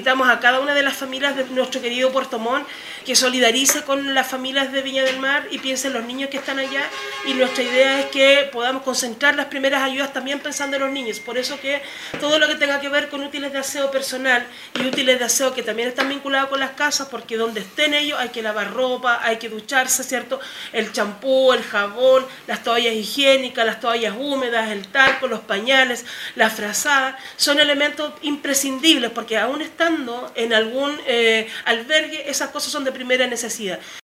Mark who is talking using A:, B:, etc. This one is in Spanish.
A: invitamos a cada una de las familias de nuestro querido Puerto Montt que solidarice con las familias de Viña del Mar y piense en los niños que están allá, y nuestra idea es que podamos concentrar las primeras ayudas también pensando en los niños. Por eso que todo lo que tenga que ver con útiles de aseo personal y útiles de aseo que también están vinculados con las casas, porque donde estén ellos hay que lavar ropa, hay que ducharse, ¿cierto? El champú, el jabón, las toallas higiénicas, las toallas húmedas, el talco, los pañales, la frazada, son elementos imprescindibles porque aún estando en algún albergue, esas cosas son de primera necesidad.